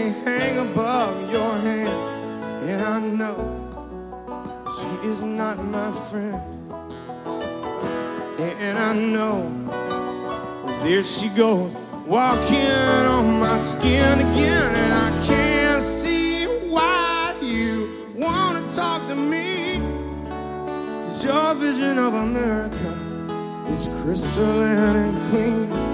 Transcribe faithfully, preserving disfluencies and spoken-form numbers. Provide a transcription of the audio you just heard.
they hang above your head. And I know she is not my friend. And I know there she goes, walking on my skin again. And I can't see why you wanna talk to me, 'cause your vision of America is crystalline and clean.